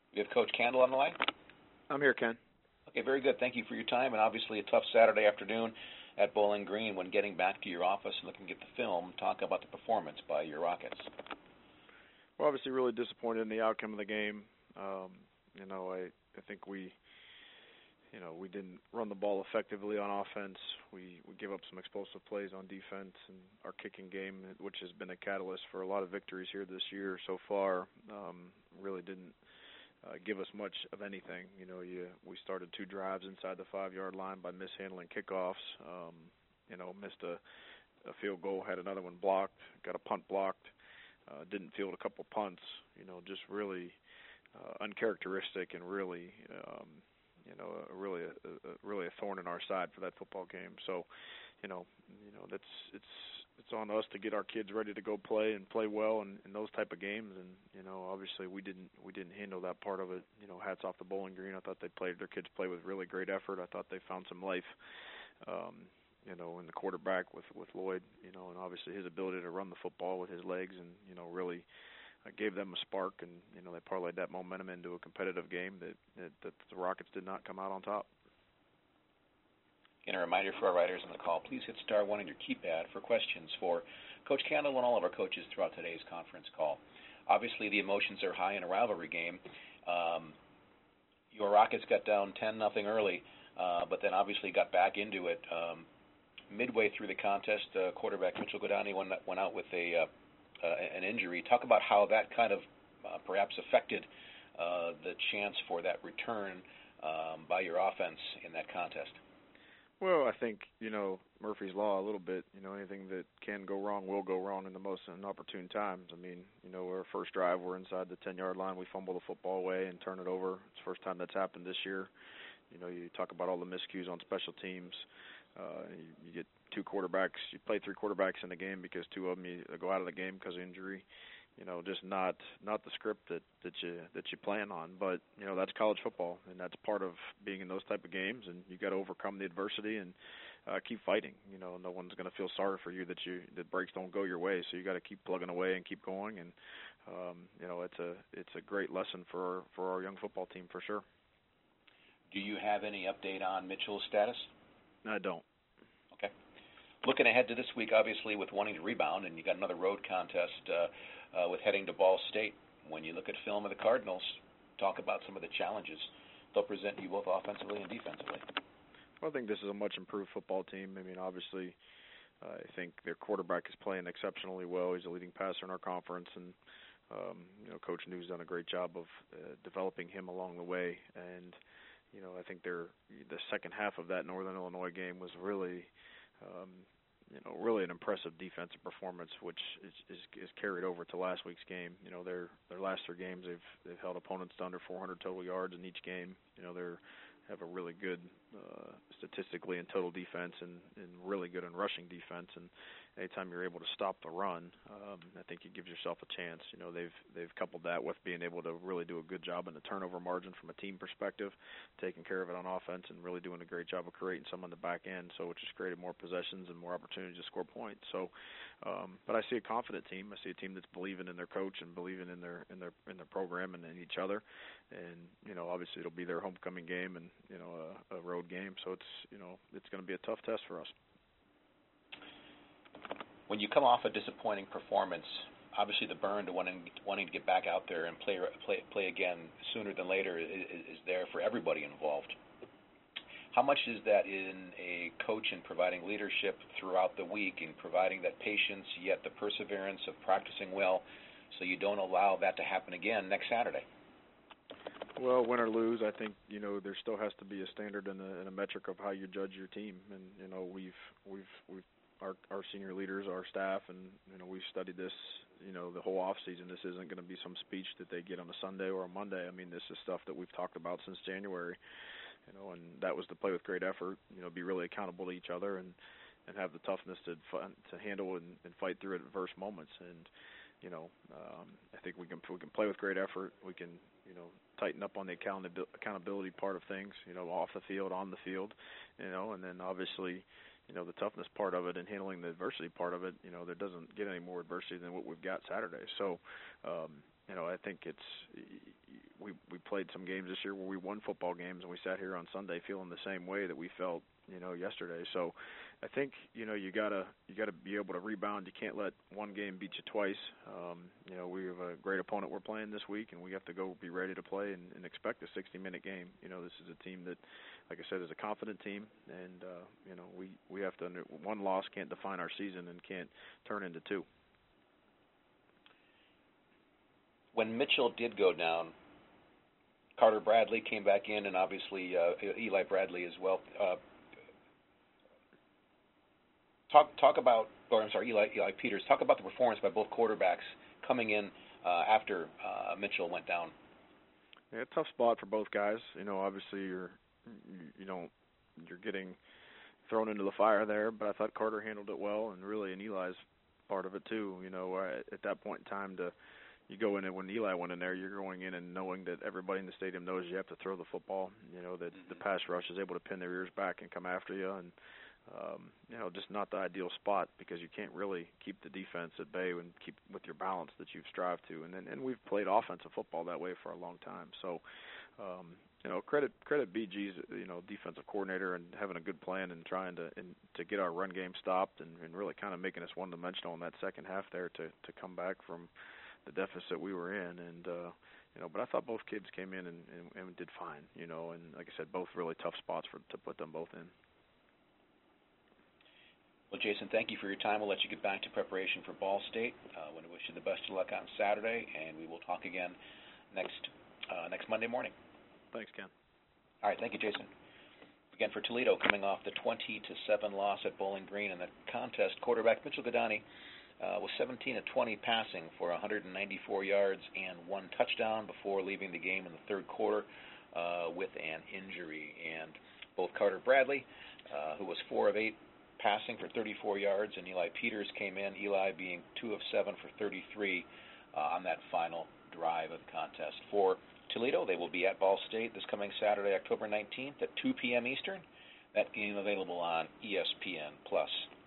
We have Coach Candle on the line. I'm here, Ken. Okay, very good. Thank you for your time, and obviously a tough Saturday afternoon at Bowling Green. When getting back to your office and looking at the film, talk about the performance by your Rockets. We're obviously really disappointed in the outcome of the game. I think we didn't run the ball effectively on offense. We gave up some explosive plays on defense, and our kicking game, which has been a catalyst for a lot of victories here this year so far, really didn't give us much of anything. We started 2 drives inside the 5-yard line by mishandling kickoffs. Missed a field goal, had another one blocked, got a punt blocked, didn't field a couple punts. Just really uncharacteristic and really, really a thorn in our side for that football game. So, it's on us to get our kids ready to go play and play well in those type of games. And obviously we didn't handle that part of it. Hats off to Bowling Green. I thought their kids played with really great effort. I thought they found some life, in the quarterback with Lloyd. And obviously his ability to run the football with his legs and really gave them a spark. And they parlayed that momentum into a competitive game that the Rockets did not come out on top. And a reminder for our writers on the call, please hit *1 on your keypad for questions for Coach Candle and all of our coaches throughout today's conference call. Obviously, the emotions are high in a rivalry game. Your Rockets got down 10-0 early, but then obviously got back into it. Midway through the contest, quarterback Mitchell Godani went out with an injury. Talk about how that kind of perhaps affected the chance for that return by your offense in that contest. Well, I think, Murphy's Law a little bit. Anything that can go wrong will go wrong in the most inopportune times. I mean, our first drive, we're inside the 10-yard line. We fumble the football away and turn it over. It's the first time that's happened this year. You talk about all the miscues on special teams. You get 2 quarterbacks. You play 3 quarterbacks in the game because 2 of them go out of the game because of injury. Just not the script that you plan on. But that's college football, and that's part of being in those type of games. And you got to overcome the adversity and keep fighting. No one's going to feel sorry for you that breaks don't go your way. So you got to keep plugging away and keep going. And it's a great lesson for our young football team for sure. Do you have any update on Mitchell's status? I don't. Okay. Looking ahead to this week, obviously, with wanting to rebound, and you got another road contest with heading to Ball State. When you look at film of the Cardinals, talk about some of the challenges they'll present you both offensively and defensively. Well, I think this is a much improved football team. I mean, obviously, I think their quarterback is playing exceptionally well. He's a leading passer in our conference, and Coach New's done a great job of developing him along the way. And I think the second half of that Northern Illinois game was really, really an impressive defensive performance, which is carried over to last week's game. Their last 3 games, they've held opponents to under 400 total yards in each game. They have a really good statistically in total defense and really good in rushing defense. And anytime you're able to stop the run, I think it gives yourself a chance. They've coupled that with being able to really do a good job in the turnover margin from a team perspective, taking care of it on offense and really doing a great job of creating some on the back end. So it just created more possessions and more opportunities to score points. So, but I see a confident team. I see a team that's believing in their coach and believing in their program and in each other. And obviously it'll be their homecoming game and a road game. So it's going to be a tough test for us. When you come off a disappointing performance, obviously the burn to wanting to get back out there and play again sooner than later is there for everybody involved. How much is that in a coach in providing leadership throughout the week and providing that patience, yet the perseverance of practicing well so you don't allow that to happen again next Saturday? Well, win or lose, I think there still has to be a standard and a metric of how you judge your team. And we've our senior leaders, our staff, and we've studied this the whole off season. This isn't going to be some speech that they get on a Sunday or a Monday. I mean, this is stuff that we've talked about since January. And that was to play with great effort. Be really accountable to each other and have the toughness to handle and fight through adverse moments. And I think we can play with great effort. We can tighten up on the accountability part of things. Off the field, on the field. And then obviously the toughness part of it and handling the adversity part of it. There doesn't get any more adversity than what we've got Saturday. So I think we played some games this year where we won football games, and we sat here on Sunday feeling the same way that we felt, yesterday. So I think, you gotta be able to rebound. You can't let one game beat you twice. We have a great opponent we're playing this week, and we have to go be ready to play and expect a 60-minute game. This is a team that, like I said, is a confident team, and we have to. One loss can't define our season and can't turn into two. When Mitchell did go down, Carter Bradley came back in, and obviously Eli Bradley as well. Eli Peters. Talk about the performance by both quarterbacks coming in after Mitchell went down. Yeah, tough spot for both guys. Obviously you're getting thrown into the fire there, but I thought Carter handled it well, and really in Eli's part of it too. At that point in time, you go in, and when Eli went in there, you're going in and knowing that everybody in the stadium knows you have to throw the football. That the pass rush is able to pin their ears back and come after you, and just not the ideal spot because you can't really keep the defense at bay and keep with your balance that you've strived to. And we've played offensive football that way for a long time. So, credit BG's defensive coordinator and having a good plan and trying to get our run game stopped and really kind of making us one-dimensional in that second half there to come back from the deficit we were in. And but I thought both kids came in and did fine. And like I said, both really tough spots to put them both in. Well, Jason, thank you for your time. We'll let you get back to preparation for Ball State. I want to wish you the best of luck on Saturday, and we will talk again next Monday morning. Thanks, Ken. All right, thank you, Jason. Again, for Toledo, coming off the 20-7 loss at Bowling Green in the contest, quarterback Mitchell Guadagni was 17 of 20 passing for 194 yards and 1 touchdown before leaving the game in the third quarter with an injury. And both Carter Bradley, who was 4 of 8 passing for 34 yards, and Eli Peters came in, Eli being 2 of 7 for 33 on that final drive of the contest. For Toledo, they will be at Ball State this coming Saturday, October 19th at 2 p.m. Eastern. That game available on ESPN+.